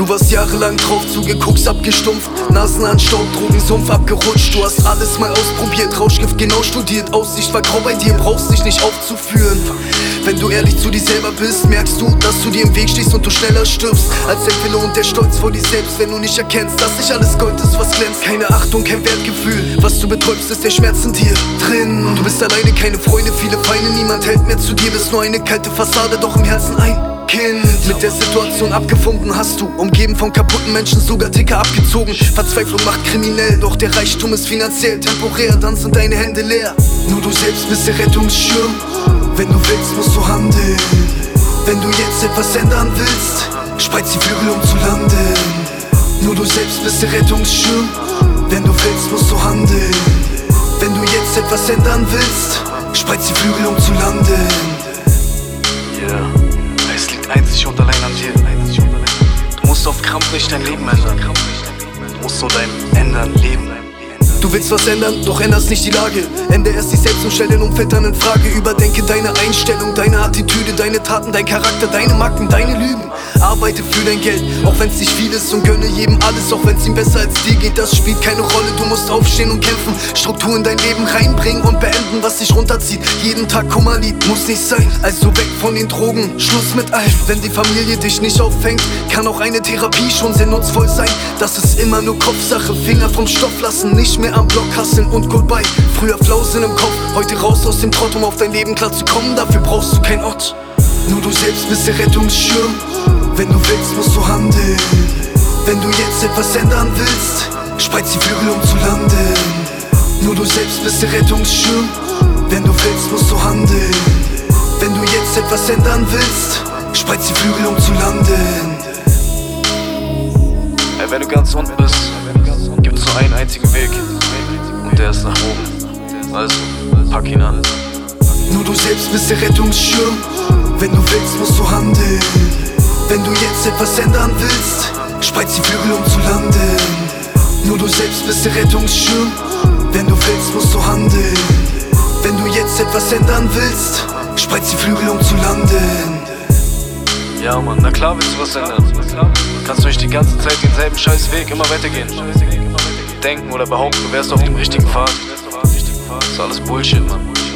Du warst jahrelang drauf zugeguckt, abgestumpft, Nasen an Staub, Drogensumpf abgerutscht. Du hast alles mal ausprobiert, Rauschgift genau studiert. Aussicht war grau bei dir, brauchst dich nicht aufzuführen. Wenn du ehrlich zu dir selber bist, merkst du, dass du dir im Weg stehst und du schneller stirbst als der Wille und der Stolz vor dir selbst. Wenn du nicht erkennst, dass nicht alles Gold ist, was glänzt. Keine Achtung, kein Wertgefühl, was du betäubst, ist der Schmerz in dir drin. Du bist alleine, keine Freunde, viele Feinde, niemand hält mehr zu dir. Bist nur eine kalte Fassade, doch im Herzen ein Kind. Mit der Situation abgefunden hast du, umgeben von kaputten Menschen, sogar Ticker abgezogen. Verzweiflung macht kriminell, doch der Reichtum ist finanziell temporär, dann sind deine Hände leer. Nur du selbst bist der Rettungsschirm, wenn du willst, musst du handeln. Wenn du jetzt etwas ändern willst, spreiz die Flügel, um zu landen. Nur du selbst bist der Rettungsschirm, wenn du willst, musst du handeln. Wenn du jetzt etwas ändern willst, spreiz die Flügel, um zu landen. Yeah. Es liegt einzig und allein an dir. Du musst auf Krampf nicht dein Leben ändern. Du musst nur dein Ändern leben. Du willst was ändern, doch änderst nicht die Lage. Ändere erst dich selbst und stell dein Umfeld dann in Frage. Überdenke deine Einstellung, deine Attitüde, deine Taten, dein Charakter, deine Macken, deine Lügen. Arbeite für dein Geld, auch wenn's nicht viel ist, und gönne jedem alles, auch wenn's ihm besser als dir geht. Das spielt keine Rolle, du musst aufstehen und kämpfen, Struktur in dein Leben reinbringen und beenden, was dich runterzieht. Jeden Tag Kummerlied, muss nicht sein, also weg von den Drogen, Schluss mit allem. Wenn die Familie dich nicht auffängt, kann auch eine Therapie schon sehr nutzvoll sein. Das ist immer nur Kopfsache, Finger vom Stoff lassen, nicht mehr am Block hasseln und goodbye. Früher Flausen im Kopf, heute raus aus dem Trott, um auf dein Leben klar zu kommen, dafür brauchst du kein Ort. Nur du selbst bist der Rettungsschirm, wenn du willst, musst du handeln. Wenn du jetzt etwas ändern willst, spreiz die Flügel, um zu landen. Nur du selbst bist der Rettungsschirm, wenn du willst, musst du handeln. Wenn du jetzt etwas ändern willst, spreiz die Flügel, um zu landen. Ey, wenn du ganz unten bist, gibt's nur einen einzigen Weg, und der ist nach oben. Also, pack ihn an. Nur du selbst bist der Rettungsschirm, wenn du willst, musst du handeln. Wenn du jetzt etwas ändern willst, spreiz die Flügel, um zu landen. Nur du selbst bist der Rettungsschirm, wenn du willst, musst du handeln. Wenn du jetzt etwas ändern willst, spreiz die Flügel, um zu landen. Ja, Mann, na klar willst du was ändern. Kannst du nicht die ganze Zeit denselben scheiß Weg immer weitergehen. Denken oder behaupten, du wärst auf dem richtigen Pfad. Das ist alles Bullshit, Mann.